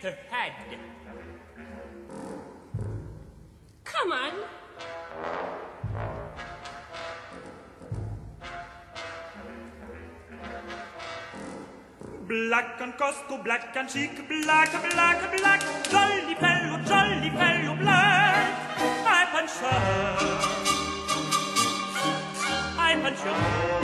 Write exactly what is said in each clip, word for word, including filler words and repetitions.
bit of head. Come on. Black and costo, black and chic, black, black, black, jolly fellow, jolly fellow, black. I punch her, I punch her.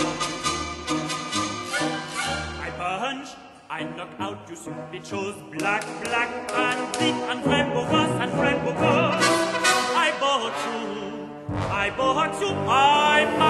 I punch, I knock out, you simply chose black, black, and thick, and friend bogus, and friend bogus. I bought you, I bought you, I'm